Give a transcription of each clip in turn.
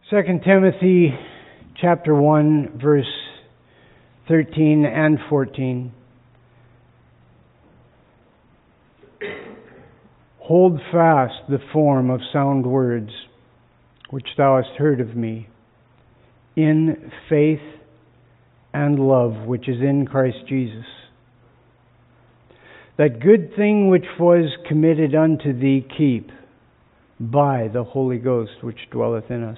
2 Timothy chapter 1, verse 13 and 14. Hold fast the form of sound words, which thou hast heard of me, in faith and love which is in Christ Jesus. That good thing which was committed unto thee keep by the Holy Ghost which dwelleth in us.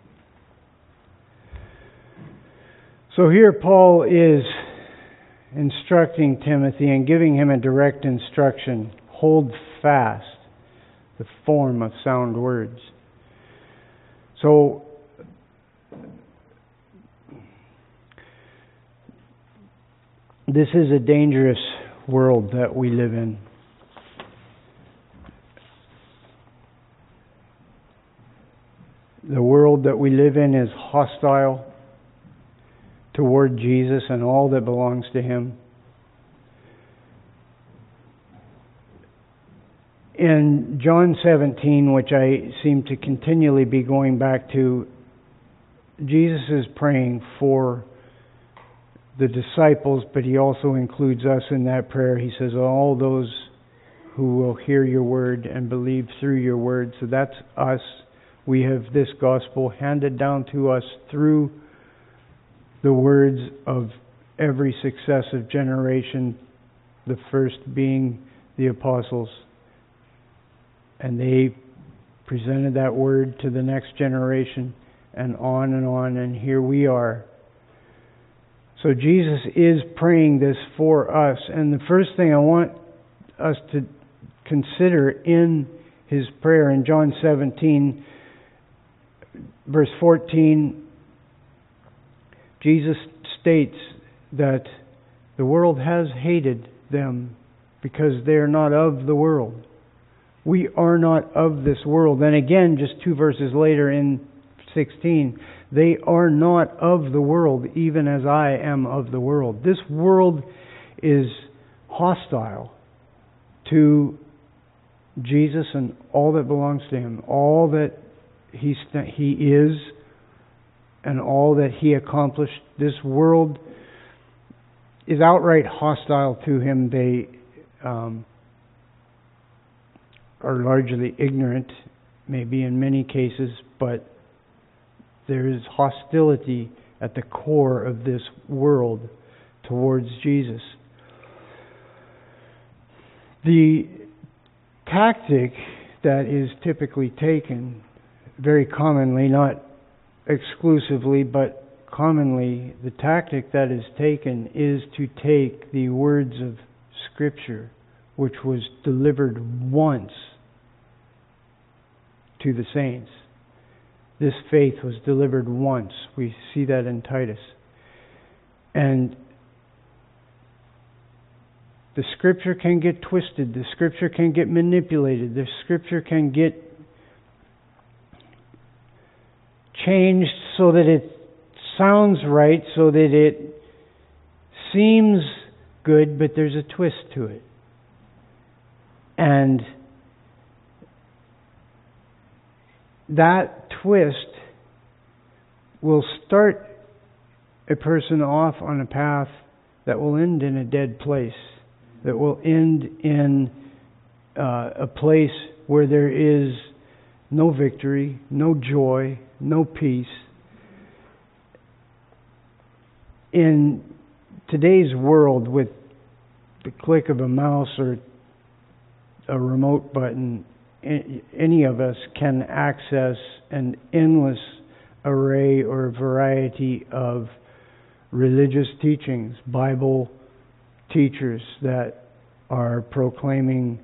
So here Paul is instructing Timothy and giving him a direct instruction. Hold fast the form of sound words. So this is a dangerous world that we live in. The world that we live in is hostile toward Jesus and all that belongs to Him. In John 17, which I seem to continually be going back to, Jesus is praying for the disciples, but He also includes us in that prayer. He says, all those who will hear your word and believe through your word. So that's us. We have this gospel handed down to us through the words of every successive generation, the first being the apostles. And they presented that word to the next generation, and on, and here we are. So Jesus is praying this for us. And the first thing I want us to consider in His prayer in John 17, verse 14, Jesus states that the world has hated them because they are not of the world. We are not of this world. And again, just 2 verses later in 16, they are not of the world, even as I am of the world. This world is hostile to Jesus and all that belongs to Him, all that He is and all that He accomplished. This world is outright hostile to Him. They are largely ignorant, maybe in many cases, but there is hostility at the core of this world towards Jesus. The tactic that is typically taken, very commonly, not exclusively, but commonly, the tactic that is taken is to take the words of Scripture, which was delivered once to the saints. This faith was delivered once. We see that in Titus. And the Scripture can get twisted. The Scripture can get manipulated. The Scripture can get changed so that it sounds right, so that it seems good, but there's a twist to it. And that twist will start a person off on a path that will end in a dead place, that will end in a place where there is no victory, no joy, no peace. In today's world, with the click of a mouse or a remote button, any of us can access an endless array or variety of religious teachings, Bible teachers that are proclaiming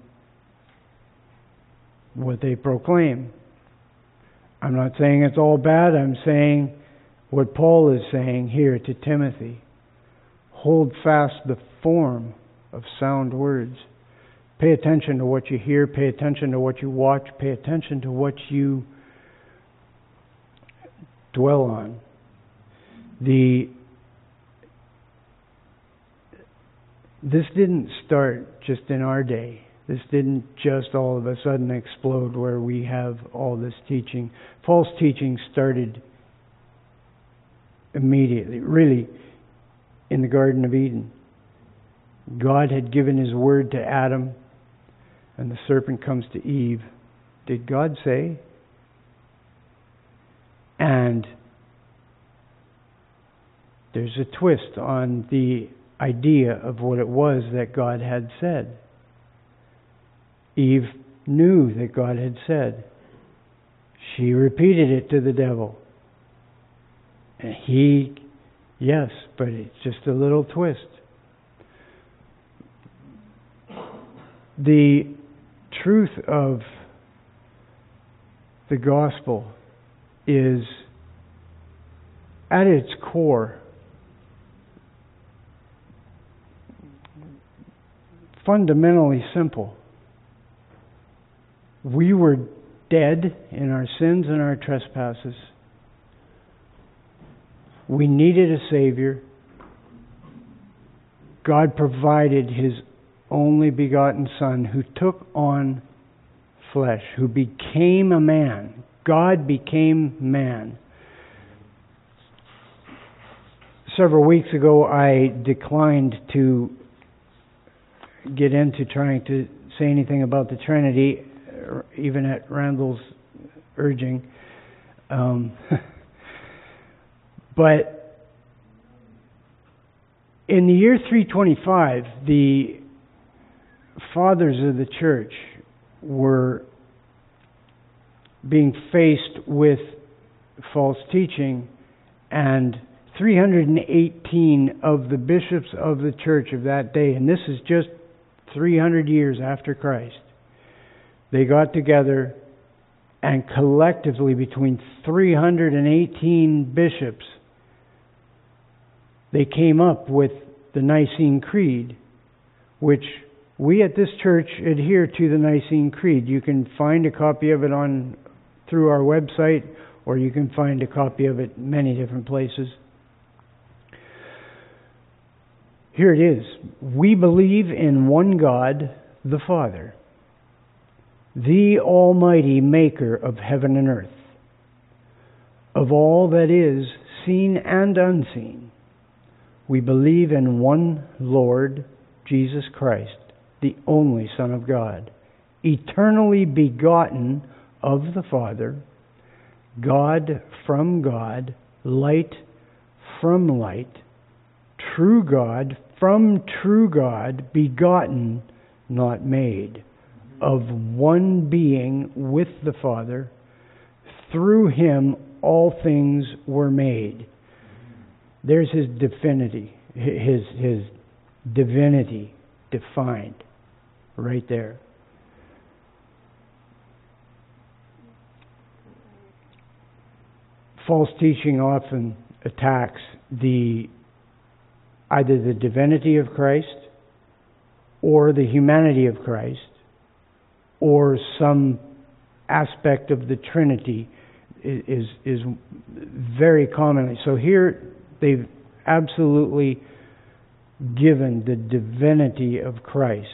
what they proclaim. I'm not saying it's all bad. I'm saying what Paul is saying here to Timothy. Hold fast the form of sound words. Pay attention to what you hear. Pay attention to what you watch. Pay attention to what you dwell on. This didn't start just in our day. This didn't just all of a sudden explode where we have all this teaching. False teaching started immediately, really, in the Garden of Eden. God had given His word to Adam, and the serpent comes to Eve. Did God say? And there's a twist on the idea of what it was that God had said. Eve knew that God had said. She repeated it to the devil. And he, yes, but it's just a little twist. The truth of the gospel is, at its core, fundamentally simple. We were dead in our sins and our trespasses. We needed a Savior. God provided His only begotten Son, who took on flesh, who became a man. God became man. Several weeks ago, I declined to get into trying to say anything about the Trinity, even at Randall's urging. But in the year 325, the fathers of the church were being faced with false teaching, and 318 of the bishops of the church of that day, and this is just 300 years after Christ, they got together and collectively, between 318 bishops, they came up with the Nicene Creed, which we at this church adhere to the Nicene Creed. You can find a copy of it through our website, or you can find a copy of it many different places. Here it is. We believe in one God, the Father, the Almighty Maker of heaven and earth, of all that is seen and unseen. We believe in one Lord, Jesus Christ, the only Son of God, eternally begotten of the Father, God from God, light from light, true God from true God, begotten, not made, of one being with the Father. Through Him all things were made. There's His divinity, His divinity defined right there. False teaching often attacks either the divinity of Christ or the humanity of Christ or some aspect of the Trinity is very commonly. So here they've absolutely given the divinity of Christ.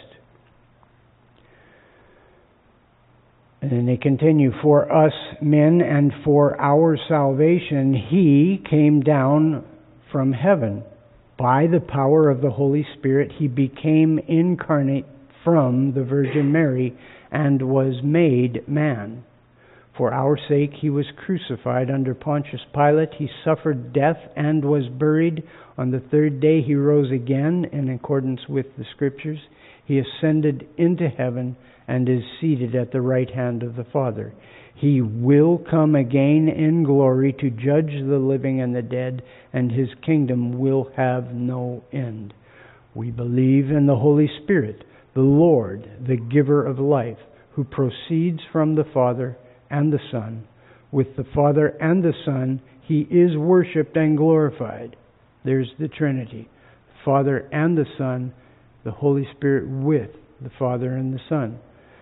And then they continue, for us men and for our salvation, He came down from heaven. By the power of the Holy Spirit, He became incarnate from the Virgin Mary and was made man. For our sake He was crucified under Pontius Pilate. He suffered death and was buried. On the third day He rose again in accordance with the Scriptures. He ascended into heaven and is seated at the right hand of the Father. He will come again in glory to judge the living and the dead, and His kingdom will have no end. We believe in the Holy Spirit, the Lord, the giver of life, who proceeds from the Father and the Son. With the Father and the Son, He is worshipped and glorified. There's the Trinity. The Father and the Son, the Holy Spirit with the Father and the Son.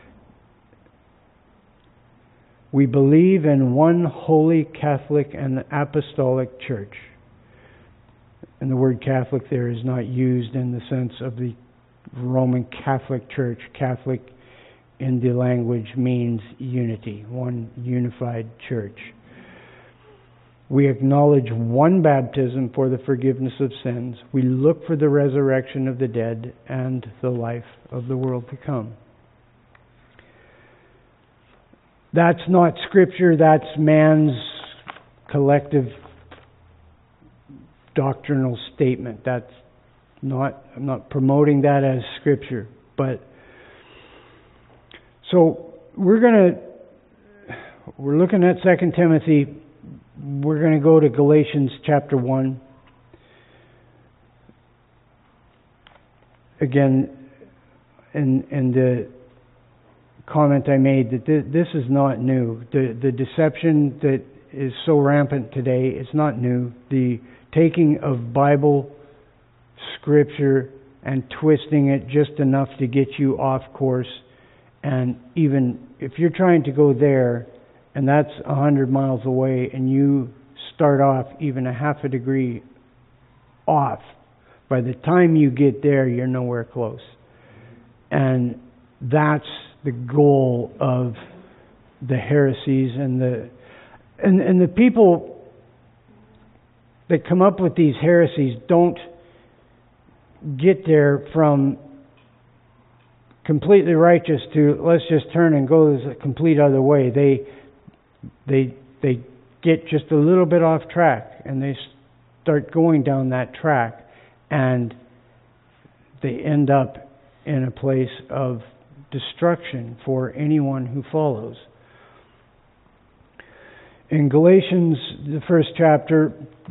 We believe in one holy Catholic and Apostolic Church. And the word Catholic there is not used in the sense of the Roman Catholic Church. Catholic in the language means unity, one unified church. We acknowledge one baptism for the forgiveness of sins. We look for the resurrection of the dead and the life of the world to come. That's not Scripture, that's man's collective doctrinal statement. I'm not promoting that as Scripture. But so we're looking at 2 Timothy. We're going to go to Galatians chapter 1. Again, in the comment I made, that this is not new. The deception that is so rampant today is not new. The taking of Bible Scripture and twisting it just enough to get you off course. And even if you're trying to go there, and that's 100 miles away, and you start off even a half a degree off, by the time you get there, you're nowhere close. And that's the goal of the heresies and the people that come up with these heresies don't get there from completely righteous to let's just turn and go the complete other way. They get just a little bit off track, and they start going down that track, and they end up in a place of destruction for anyone who follows. In Galatians, the first chapter,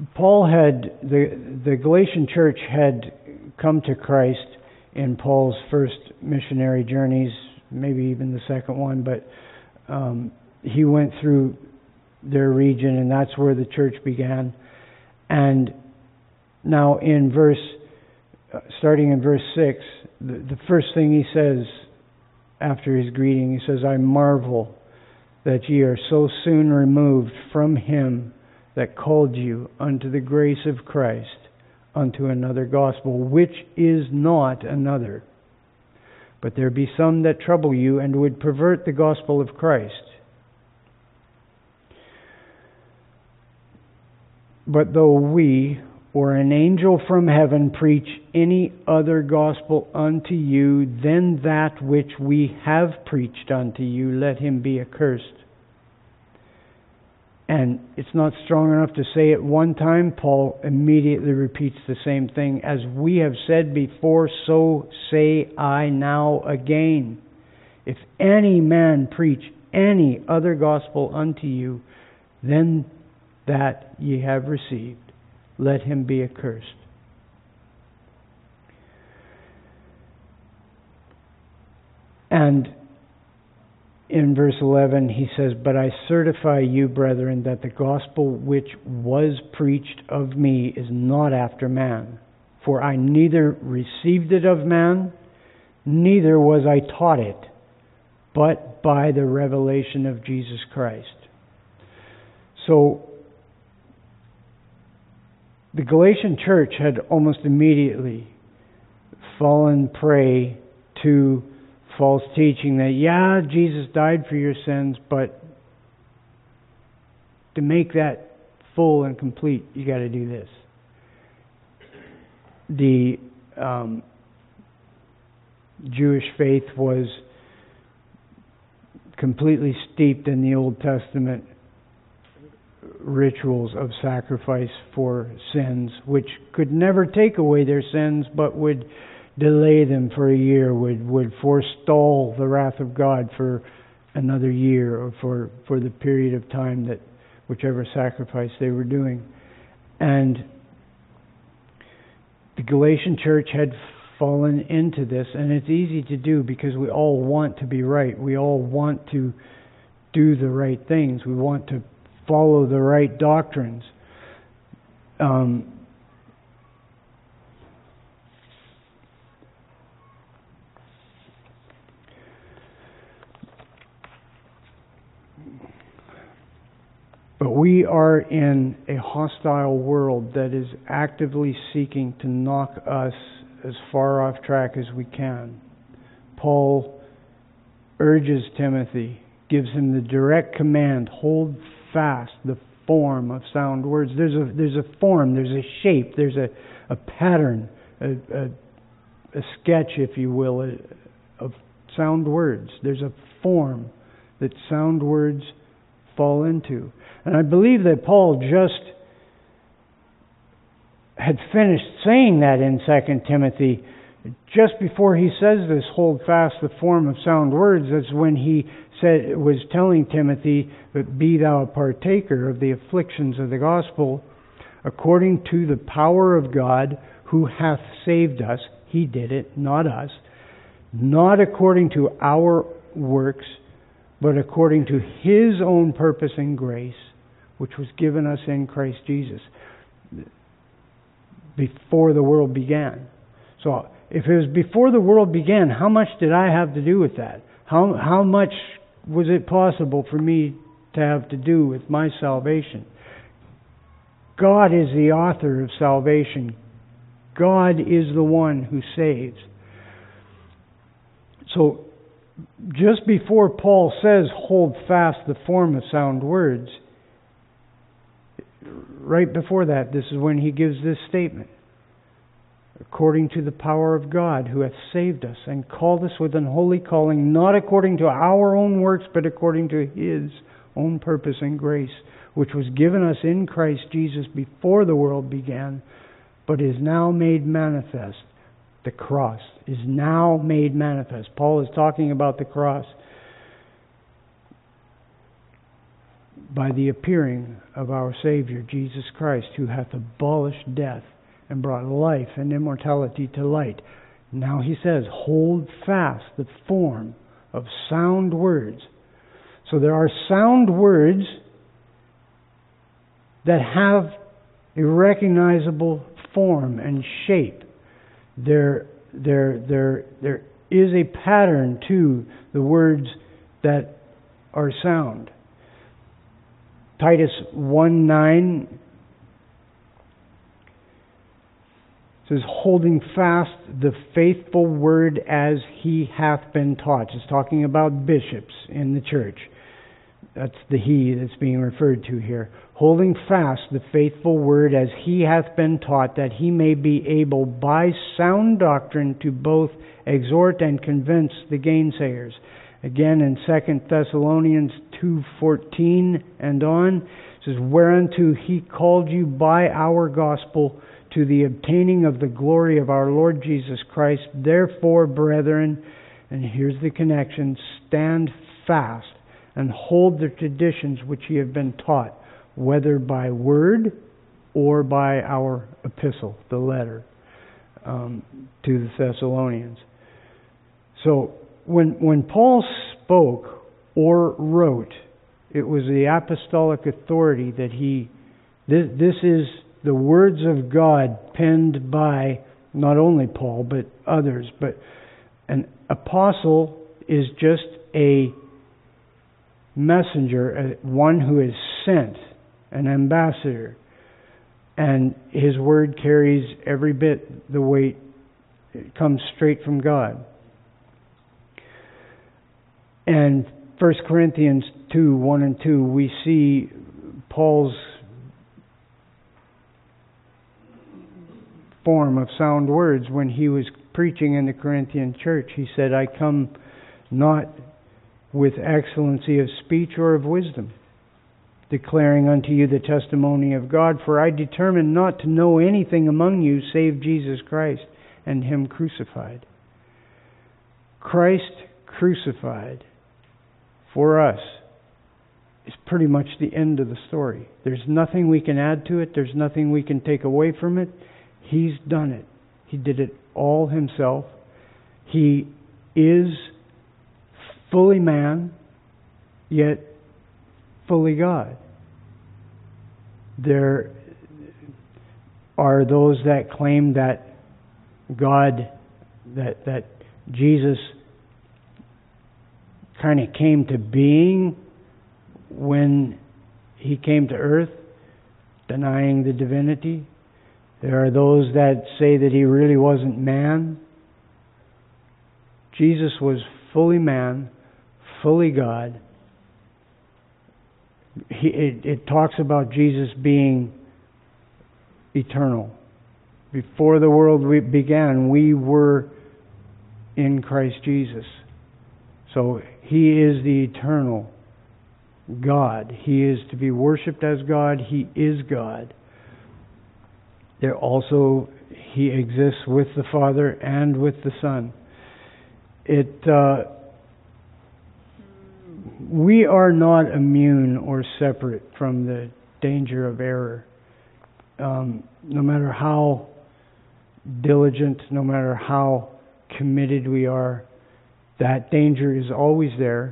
the Galatian church had come to Christ in Paul's first missionary journeys, maybe even the second one, but he went through their region, and that's where the church began. And now starting in verse 6, the first thing he says after his greeting, he says, I marvel that ye are so soon removed from him that called you unto the grace of Christ, unto another gospel, which is not another. But there be some that trouble you, and would pervert the gospel of Christ. But though we, or an angel from heaven, preach any other gospel unto you than that which we have preached unto you, let him be accursed. And it's not strong enough to say it one time. Paul immediately repeats the same thing. As we have said before, so say I now again. If any man preach any other gospel unto you than that ye have received, let him be accursed. And in verse 11 he says, But I certify you, brethren, that the gospel which was preached of me is not after man. For I neither received it of man, neither was I taught it, but by the revelation of Jesus Christ. So, the Galatian church had almost immediately fallen prey to false teaching that, Jesus died for your sins, but to make that full and complete, you got to do this. The Jewish faith was completely steeped in the Old Testament rituals of sacrifice for sins, which could never take away their sins, but would delay them for a year, would forestall the wrath of God for another year, or for the period of time that whichever sacrifice they were doing. And the Galatian church had fallen into this, and it's easy to do because we all want to be right. We all want to do the right things. We want to follow the right doctrines. But we are in a hostile world that is actively seeking to knock us as far off track as we can. Paul urges Timothy, gives him the direct command, hold fast the form of sound words. There's a form, there's a shape, there's a pattern, a sketch, if you will, of sound words. There's a form that sound words fall into. And I believe that Paul just had finished saying that in 2 Timothy. Just before he says this, hold fast the form of sound words, that's when he was telling Timothy that be thou a partaker of the afflictions of the gospel, according to the power of God who hath saved us. He did it, not us. Not according to our works, but according to His own purpose and grace, which was given us in Christ Jesus before the world began. So, if it was before the world began, how much did I have to do with that? How much was it possible for me to have to do with my salvation? God is the author of salvation. God is the one who saves. So, just before Paul says, hold fast the form of sound words, right before that, this is when he gives this statement. According to the power of God who hath saved us and called us with an holy calling, not according to our own works, but according to His own purpose and grace, which was given us in Christ Jesus before the world began, but is now made manifest. The cross is now made manifest. Paul is talking about the cross. By the appearing of our Savior, Jesus Christ, who hath abolished death and brought life and immortality to light. Now he says, hold fast the form of sound words. So there are sound words that have a recognizable form and shape. There is a pattern to the words that are sound. Titus 1:9 says, holding fast the faithful word as he hath been taught. It's talking about bishops in the church. That's the he that's being referred to here. Holding fast the faithful word as he hath been taught, that he may be able by sound doctrine to both exhort and convince the gainsayers. Again in 2 Thessalonians 2:14 and on, it says, whereunto he called you by our gospel to the obtaining of the glory of our Lord Jesus Christ. Therefore, brethren, and here's the connection, stand fast and hold the traditions which ye have been taught, whether by word or by our epistle, the letter to the Thessalonians. So, when Paul spoke or wrote, it was the apostolic authority that this is the words of God penned by not only Paul, but others. But an apostle is just a messenger, one who is sent, an ambassador. And his word carries every bit the weight. It comes straight from God. And 1 Corinthians 2:1 and 2, we see Paul's form of sound words when he was preaching in the Corinthian church. He said, I come not with excellency of speech or of wisdom, declaring unto you the testimony of God, for I determined not to know anything among you save Jesus Christ and Him crucified. Christ crucified for us is pretty much the end of the story. There's nothing we can add to it. There's nothing we can take away from it. He's done it. He did it all Himself. He is fully man, yet fully God. There are those that claim that God, that Jesus kind of came to being when He came to earth, denying the divinity. There are those that say that He really wasn't man. Jesus was fully man, fully God, It talks about Jesus being eternal. Before the world began, we were in Christ Jesus. So He is the eternal God. He is to be worshipped as God. He is God. He exists with the Father and with the Son. We are not immune or separate from the danger of error. No matter how diligent, no matter how committed we are, that danger is always there.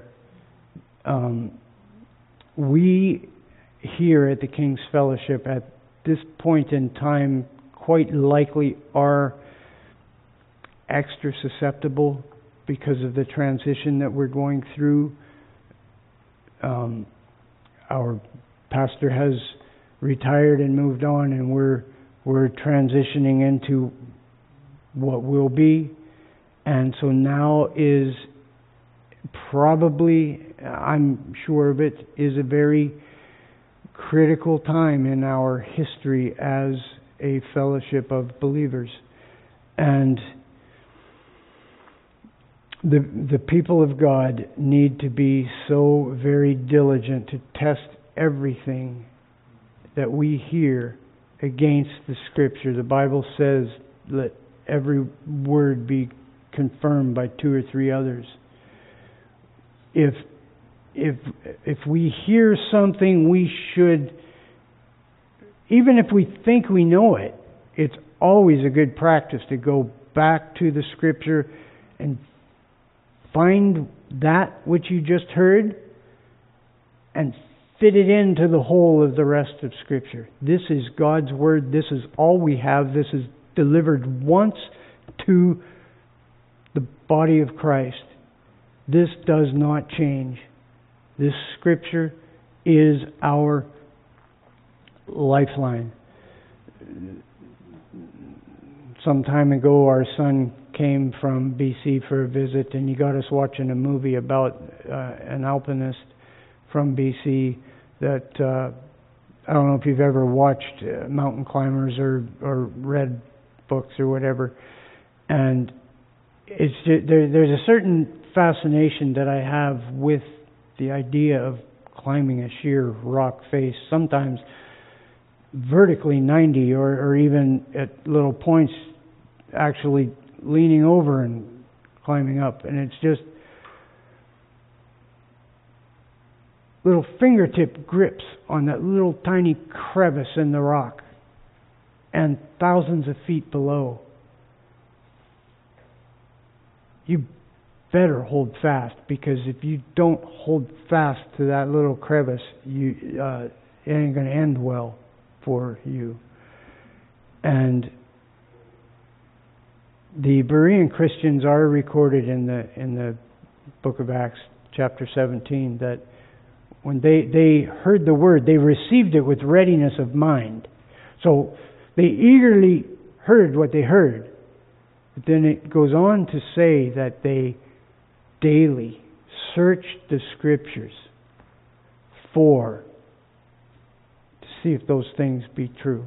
We here at the King's Fellowship at this point in time quite likely are extra susceptible because of the transition that we're going through. Our pastor has retired and moved on, and we're transitioning into what will be. And so now is probably, I'm sure of it, is a very critical time in our history as a fellowship of believers. And the people of God need to be so very diligent to test everything that we hear against the Scripture. The Bible says, let every word be confirmed by 2 or 3 others. If we hear something, we should, even if we think we know it, it's always a good practice to go back to the Scripture and find that which you just heard and fit it into the whole of the rest of Scripture. This is God's Word. This is all we have. This is delivered once to the body of Christ. This does not change. This Scripture is our lifeline. Some time ago, our son came from BC for a visit, and he got us watching a movie about an alpinist from BC that I don't know if you've ever watched Mountain Climbers or read books or whatever. And it's there's a certain fascination that I have with the idea of climbing a sheer rock face, sometimes vertically 90 or even at little points actually leaning over and climbing up. And it's just little fingertip grips on that little tiny crevice in the rock and thousands of feet below. You better hold fast, because if you don't hold fast to that little crevice, it ain't going to end well for you. And the Berean Christians are recorded in the book of Acts, chapter 17, that when they heard the word, they received it with readiness of mind. So they eagerly heard what they heard. But then it goes on to say that they daily searched the Scriptures to see if those things be true.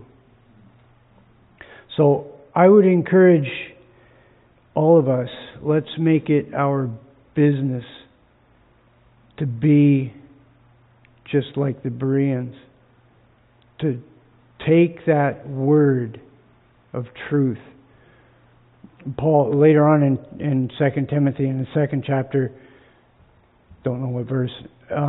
So I would encourage all of us, let's make it our business to be just like the Bereans, to take that word of truth. Paul, later on in 2 Timothy, in the 2nd chapter, don't know what verse,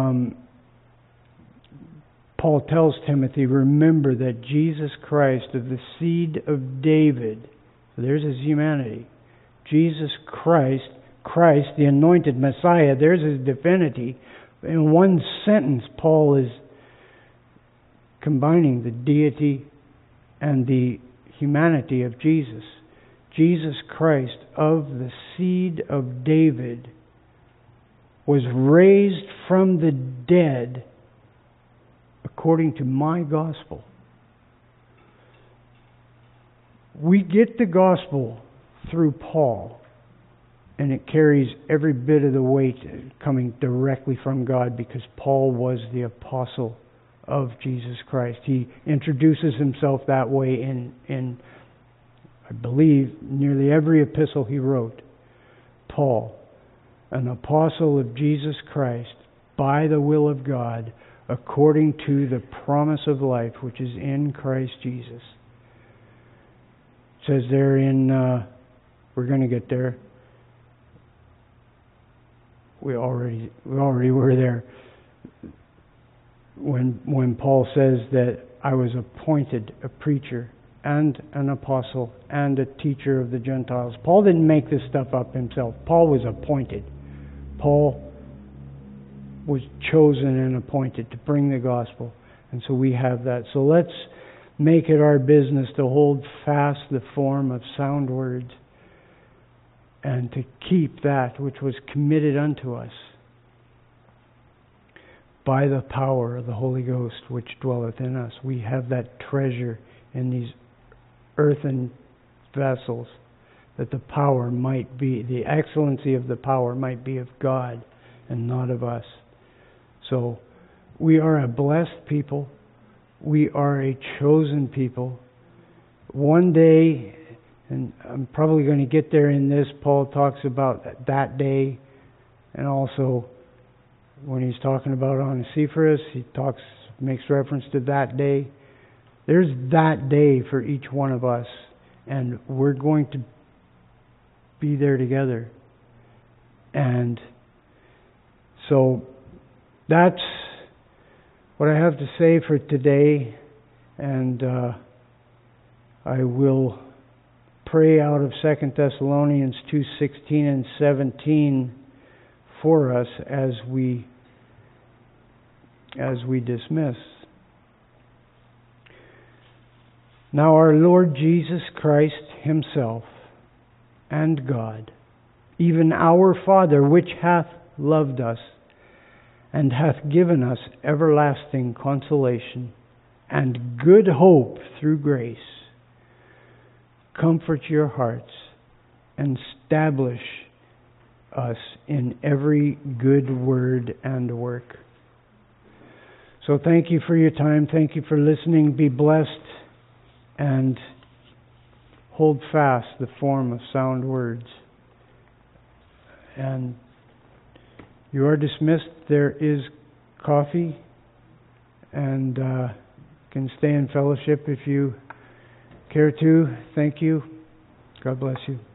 Paul tells Timothy, remember that Jesus Christ, of the seed of David, so there's his humanity, Jesus Christ, the anointed Messiah, there's his divinity. In one sentence, Paul is combining the deity and the humanity of Jesus. Jesus Christ, of the seed of David, was raised from the dead according to my gospel. We get the gospel through Paul. And it carries every bit of the weight coming directly from God, because Paul was the apostle of Jesus Christ. He introduces himself that way in I believe, nearly every epistle he wrote. Paul, an apostle of Jesus Christ, by the will of God, according to the promise of life which is in Christ Jesus. It says there in, we're going to get there. We already were there. When Paul says that I was appointed a preacher and an apostle and a teacher of the Gentiles. Paul didn't make this stuff up himself. Paul was appointed. Paul was chosen and appointed to bring the gospel. And so we have that. So let's make it our business to hold fast the form of sound words and to keep that which was committed unto us by the power of the Holy Ghost which dwelleth in us. We have that treasure in these earthen vessels, that the power might be, the excellency of the power might be of God and not of us. So we are a blessed people. We are a chosen people. One day, and I'm probably going to get there in this, Paul talks about that day, and also when he's talking about Onesiphorus, he makes reference to that day. There's that day for each one of us, and we're going to be there together. And so that's what I have to say for today, and I will pray out of 2 Thessalonians 2:16 and 17 for us as we dismiss. Now our Lord Jesus Christ Himself and God, even our Father, which hath loved us and hath given us everlasting consolation and good hope through grace, comfort your hearts and establish us in every good word and work. So thank you for your time. Thank you for listening. Be blessed. And hold fast the form of sound words. And you are dismissed. There is coffee, and can stay in fellowship if you care to. Thank you. God bless you.